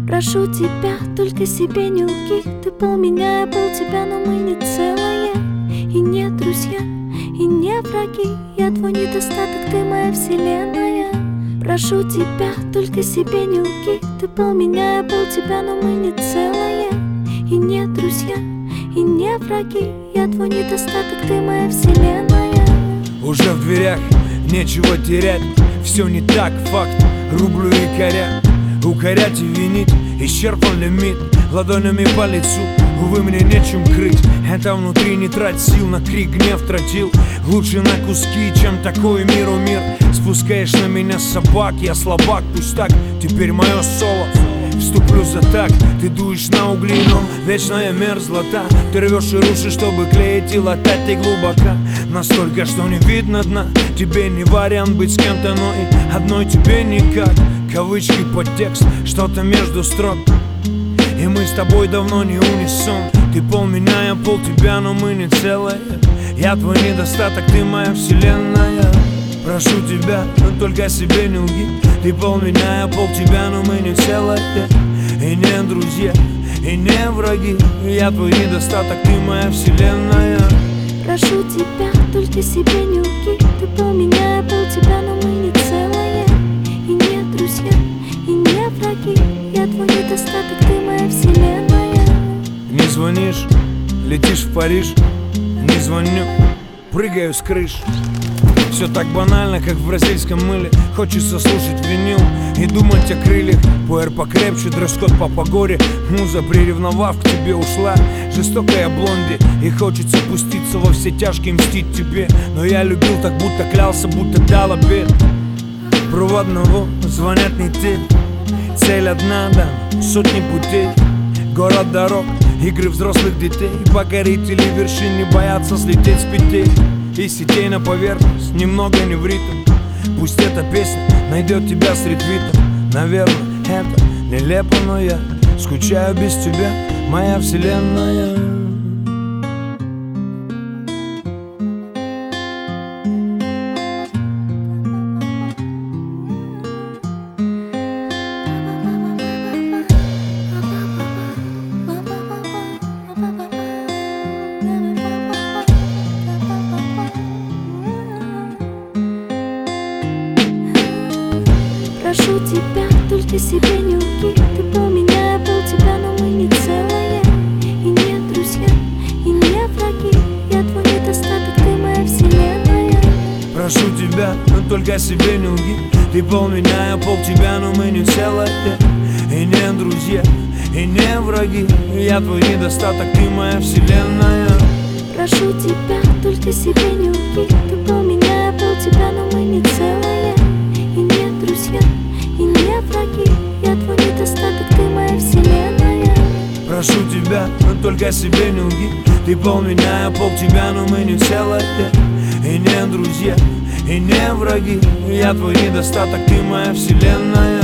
Прошу тебя, только себе не лги. Ты пол меня, я пол тебя, но мы не целое. И не друзья, и не враги. Я твой недостаток, ты моя вселенная. Прошу тебя, только себе не лги. Ты пол меня, я пол тебя, но мы не целое. И не друзья, и не враги. Я твой недостаток, ты моя вселенная. Уже в дверях, нечего терять. Все не так, факт, рублю и коря. Укорять и винить, исчерпан лимит. Ладонями по лицу, увы, мне нечем крыть. Это внутри, не трать сил, на крик гнев тратил. Лучше на куски, чем такой миру мир. Спускаешь на меня собак, я слабак, пусть так. Теперь мое соло, вступлю за так. Ты дуешь на угли, но вечная мерзлота. Ты рвешь и рушишь, чтобы клеить и латать. Ты глубоко, настолько, что не видно дна. Тебе не вариант быть с кем-то, но и одной тебе никак. Кавычки, подтекст, что-то между строк. И мы с тобой давно не унисон. Ты пол меня, я пол тебя, но мы не целое. Я твой недостаток, ты моя вселенная. Прошу тебя, но только себе не лги. Ты пол меня, я пол тебя, но мы не целое. И не друзья, и не враги. Я твой недостаток, ты моя вселенная. Прошу тебя, только себе не лги. Ты пол меня, я пол тебя, но мы не целое. И не друзья, и не враги. Я твой недостаток, ты моя вселенная. Не звонишь, летишь в Париж. Не звоню, прыгаю с крыш. Все так банально, как в бразильском мыле. Хочется слушать винил и думать о крыльях. Пуэр покрепче, дресс-код по погоде. Муза, приревновав, к тебе ушла. Жестокая блонди, и хочется пуститься во все тяжкие, мстить тебе. Но я любил так, будто клялся, будто дал обет. Проводного звонят не те. Цель одна, да, сотни путей. Город дорог, игры взрослых детей. Покорители вершин не боятся слететь с петель. И сетей на поверхность, немного не в ритм. Пусть эта песня найдет тебя среди твитов. Наверное, это нелепо, но я скучаю без тебя, моя вселенная. Прошу тебя, только себе не лги. Ты пол меня, я пол тебя, но мы не целое. И не друзья, и не враги. Я твой недостаток, ты моя вселенная. Прошу тебя, но только себе не лги. Ты пол меня, я пол тебя, но мы не целое. И не друзья, и не враги. Я твой недостаток, ты моя вселенная. Прошу тебя, только себе не лги. Ты пол меня, я пол тебя, но мы не целое. И не друзья, и не враги. Я твой недостаток, ты моя вселенная. Прошу тебя, но только себе не лги. Ты пол меня, я пол тебя, но мы не целое. И не друзья, и не враги. Я твой недостаток, ты моя вселенная.